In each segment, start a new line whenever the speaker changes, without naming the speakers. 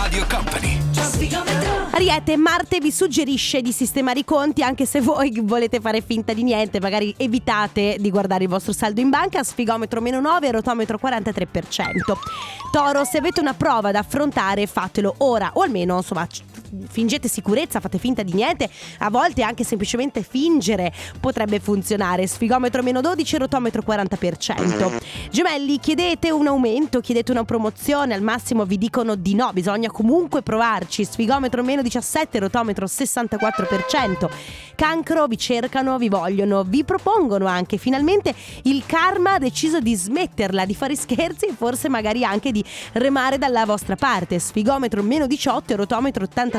Radio Company.
Ariete, Marte vi suggerisce di sistemare i conti, anche se voi volete fare finta di niente. Magari evitate di guardare il vostro saldo in banca. Sfigometro -9, rotometro 43%. Toro, se avete una prova da affrontare, fatelo ora, o almeno insomma fingete sicurezza, fate finta di niente. A volte anche semplicemente fingere potrebbe funzionare. Sfigometro -12, rotometro 40%. Gemelli, chiedete un aumento, chiedete una promozione, al massimo vi dicono di no, bisogna comunque provarci. Sfigometro -17, rotometro 64%. Cancro, vi cercano, vi vogliono, vi propongono anche. Finalmente il karma ha deciso di smetterla di fare scherzi e forse magari anche di remare dalla vostra parte. Sfigometro -18, rotometro 86%.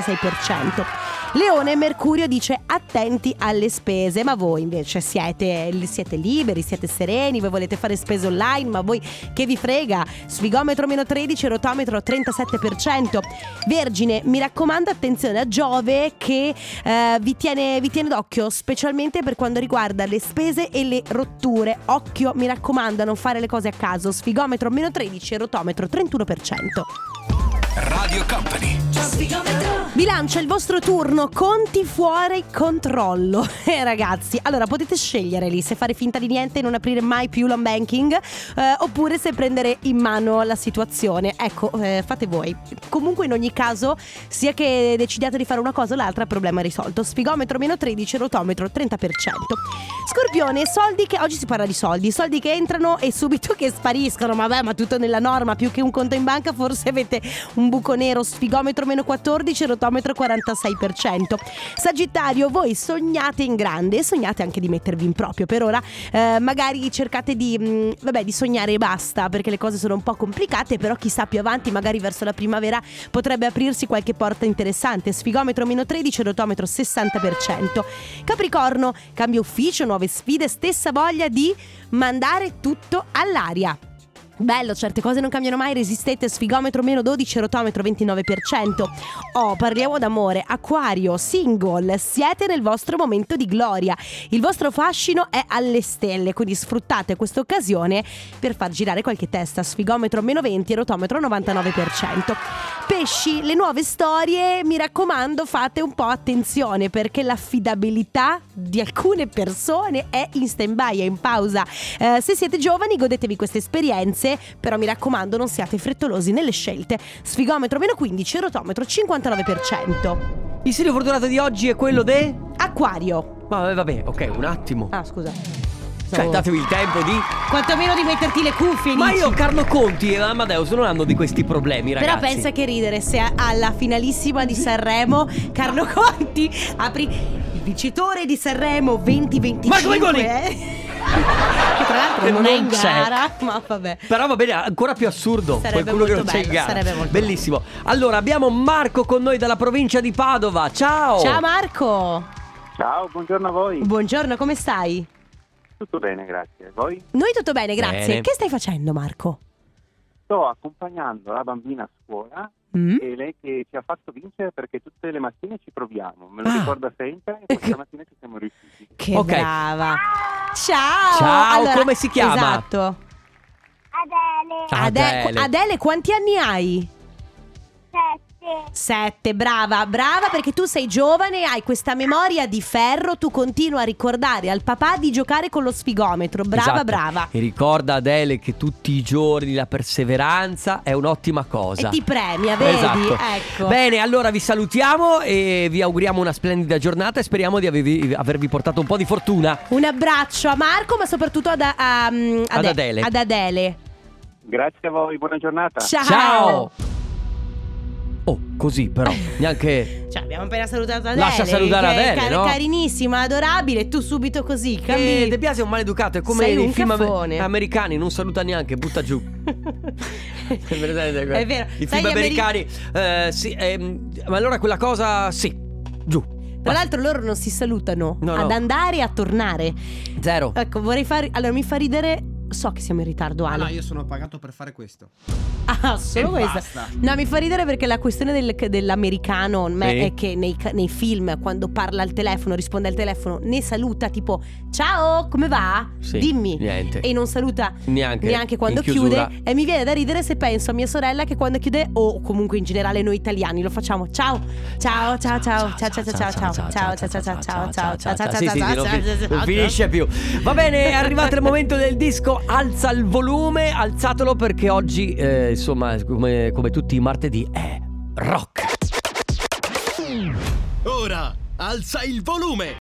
Leone, Mercurio dice attenti alle spese, ma voi invece siete liberi, siete sereni, voi volete fare spese online, ma voi che vi frega. Sfigometro -13, rotometro 37%. Vergine, mi raccomando attenzione a Giove che vi tiene d'occhio, specialmente per quando riguarda le spese e le rotture. Occhio, mi raccomando, a non fare le cose a caso. Sfigometro -13, rotometro 31%.
Radio Company.
Bilancia, il vostro turno, conti fuori controllo. Ragazzi, allora potete scegliere lì se fare finta di niente e non aprire mai più l'home banking, oppure se prendere in mano la situazione. Ecco, fate voi. Comunque in ogni caso, sia che decidiate di fare una cosa o l'altra, il problema è risolto. Sfigometro -13, rotometro 30%. Scorpione, soldi che... Oggi si parla di soldi che entrano e subito che spariscono. Ma tutto nella norma, più che un conto in banca forse avete un buco nero. Sfigometro -14, rotometro 46%. Sagittario, voi sognate in grande e sognate anche di mettervi in proprio. Per ora magari cercate di sognare e basta, perché le cose sono un po' complicate, però chissà, più avanti, magari verso la primavera, potrebbe aprirsi qualche porta interessante. Sfigometro -13, rotometro 60%. Capricorno, cambio ufficio, nuove sfide, stessa voglia di mandare tutto all'aria. Bello, certe cose non cambiano mai, resistete. Sfigometro -12, rotometro 29%. Parliamo d'amore. Acquario, single, siete nel vostro momento di gloria. Il vostro fascino è alle stelle, quindi sfruttate questa occasione per far girare qualche testa. Sfigometro -20, rotometro 99%. Pesci, le nuove storie, mi raccomando, fate un po' attenzione, perché l'affidabilità di alcune persone è in stand-by, è in pausa. Se siete giovani, godetevi queste esperienze, però mi raccomando, non siate frettolosi nelle scelte. Sfigometro -15, rotometro 59%.
Il segno fortunato di oggi è quello de...
Acquario.
Vabbè, ok, un attimo.
Ah, scusa.
Cioè, datevi il tempo di...
Quantomeno di metterti le cuffie.
Ma io, Carlo Conti e Amadeus non hanno di questi problemi, ragazzi.
Però pensa che ridere se alla finalissima di Sanremo Carlo Conti apri il vincitore di Sanremo 2025.
Marco Mengoni!
Che tra l'altro non è in gara, ma vabbè.
Però va bene, ancora più assurdo
sarebbe
qualcuno che non
molto
c'è in
bello,
gara.
sarebbe molto
bellissimo. Allora, abbiamo Marco con noi dalla provincia di Padova. Ciao.
Ciao Marco.
Ciao, buongiorno a voi.
Buongiorno, come stai?
Tutto bene, grazie. Voi?
Noi tutto bene, grazie.
Bene.
Che stai facendo, Marco?
Sto accompagnando la bambina a scuola e lei che ci ha fatto vincere perché tutte le mattine ci proviamo. Me lo ricorda sempre e questa mattina ci siamo riusciti.
Che
Ok.
brava. Ciao.
Ciao,
Allora,
come si chiama?
Esatto. Adele, quanti anni hai? 7, brava, perché tu sei giovane, hai questa memoria di ferro, tu continui a ricordare al papà di giocare con lo sfigometro. Brava,
Esatto.
brava.
E ricorda, Adele, che tutti i giorni la perseveranza è un'ottima cosa.
E ti premia, vedi?
Esatto.
Ecco.
Bene, allora vi salutiamo e vi auguriamo una splendida giornata e speriamo di avervi portato un po' di fortuna.
Un abbraccio a Marco, ma soprattutto ad
Adele.
Adele.
Grazie a voi, buona giornata.
Ciao. Oh, così però, neanche...
Cioè, abbiamo appena salutato Adele.
Lascia salutare Adele, no?
Carinissima, adorabile. Tu subito così cambi.
De Biasi è un maleducato, è come
Sei
nei
un
film
caffone.
americani, non saluta neanche, butta giù.
È vero.
I
Sai,
film
gli
americani, sì, ma allora quella cosa, sì, giù.
Tra l'altro loro non si salutano
No.
ad andare e a tornare.
Zero.
Ecco, allora mi fa ridere So che siamo in ritardo, Ale.
No, io sono pagato per fare questo.
Ah, solo
E
questo.
basta.
No, mi fa ridere perché la questione dell'americano è che nei film, quando parla al telefono, risponde al telefono, ne saluta tipo ciao, come va?
Sì,
Dimmi.
niente.
E non saluta
Neanche
quando
in chiusura.
chiude. E mi viene da ridere se penso a mia sorella che quando chiude, o comunque in generale noi italiani lo facciamo ciao, ciao, ciao, ciao, ciao, ciao, ciao, ciao, ciao, ciao, ciao, ciao, ciao, ciao, ciao,
Sì, sì,
ciao,
non finisce più. Va bene, è arrivato il momento del disco. Alza il volume, alzatelo perché oggi, insomma, come tutti i martedì, è rock.
Ora alza il volume.